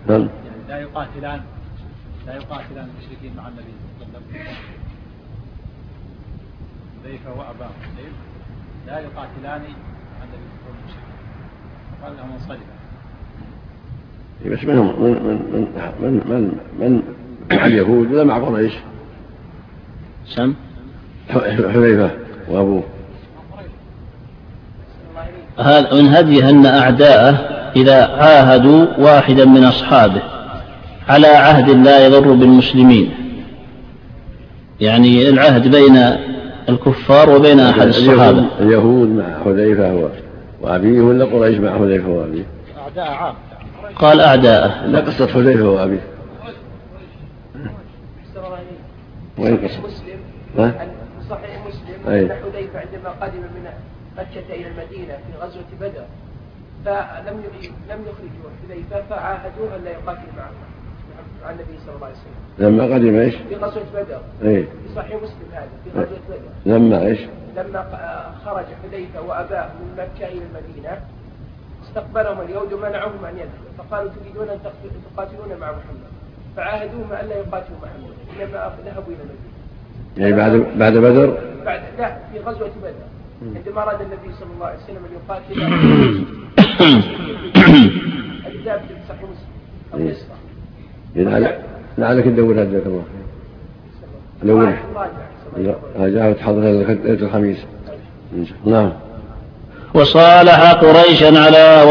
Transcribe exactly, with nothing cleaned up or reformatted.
يعني لا يقاتلان لا يقاتلان المشركين مع النبي صلى الله عليه وسلم حذيفة وأباه لا يقاتلان مع النبي صلى الله عليه وسلم قال لهم انصرفا. بس منهم من من من من من مع اليهود ولا مع قريش؟ سم حذيفة وأبوه. هذا من هديه أن أعداءه إذا عاهدوا واحدا من أصحابه على عهد لا يضر بالمسلمين، يعني العهد بين الكفار وبين أحد الصحابة. اليهود مع حذيفة وأبيه ولا قريش مع حذيفة وأبيه؟ أعداء عام. قال أعداءه. لا قصة حذيفة وأبيه. وين قصة؟ مسلم صحيح مسلم أن حذيفة عندما قدم من مكة إلى المدينة في غزوة بدر فلم لم يخرجوا حذيفة فعاهدوه أن لا يقاتل معه مع النبي صلى الله عليه وسلم. لما قدم ايش؟ في غزوة بدر. ايه. في صحيح مسلم هذا في غزوة بدر. لما ايش؟ لما خرج حذيفة وأباه من مكة إلى المدينة استقبلهم اليهود ومنعوهم أن يدخلوا فقالوا تريدون أن تقاتلون مع محمد فعاهدوهم أن لا يقاتلوا محمد إنما ذهبوا إلى المدينة. يعني بعد بعد بدر؟ بعد لا في غزوة بدر عندما أراد النبي صلى الله عليه وسلم أن يقاتل الكتاب في صحيح مسلم القصة. لعلك تدور هذا الله دور راجع تحضر ليلة الخميس. نعم. وصالح قريشا على